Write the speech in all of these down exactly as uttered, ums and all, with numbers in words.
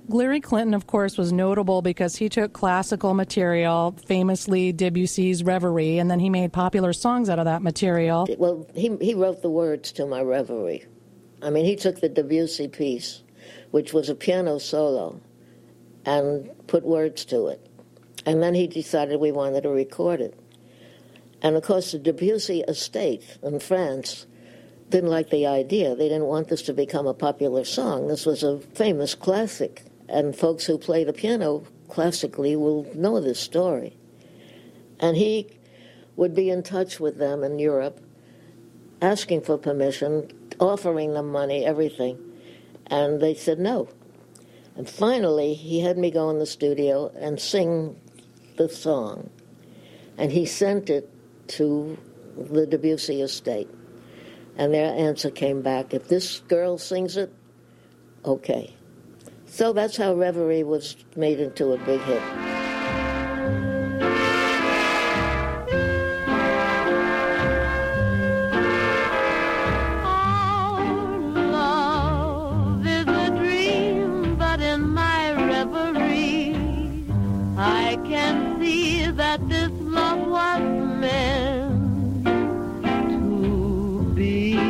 Larry Clinton, of course, was notable because he took classical material, famously Debussy's Reverie, and then he made popular songs out of that material. Well, he he wrote the words to my Reverie. I mean, he took the Debussy piece, which was a piano solo, and put words to it. And then he decided we wanted to record it. And, of course, the Debussy estate in France didn't like the idea. They didn't want this to become a popular song. This was a famous classic. And folks who play the piano classically will know this story. And he would be in touch with them in Europe, asking for permission, offering them money, everything. And they said no. And finally, he had me go in the studio and sing the song. And he sent it to the Debussy estate. And their answer came back, if this girl sings it, okay. So that's how Reverie was made into a big hit. Our love is a dream, but in my reverie, I can see that this love was meant to be.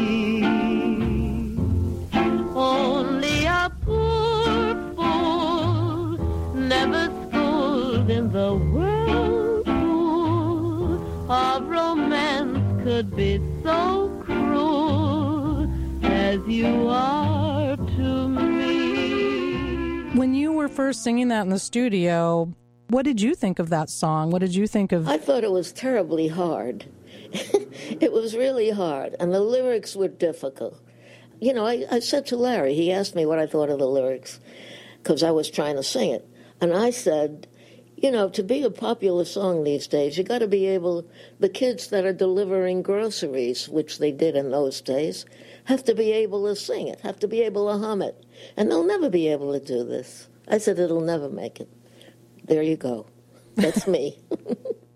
Only a poor fool never schooled in the whirlpool of romance could be so cruel as you are to me. When you were first singing that in the studio, what did you think of that song? What did you think of... I thought it was terribly hard. It was really hard, and the lyrics were difficult. You know, I, I said to Larry, he asked me what I thought of the lyrics, because I was trying to sing it. And I said, you know, to be a popular song these days, you got to be able, the kids that are delivering groceries, which they did in those days, have to be able to sing it, have to be able to hum it. And they'll never be able to do this. I said, it'll never make it. There you go. That's me.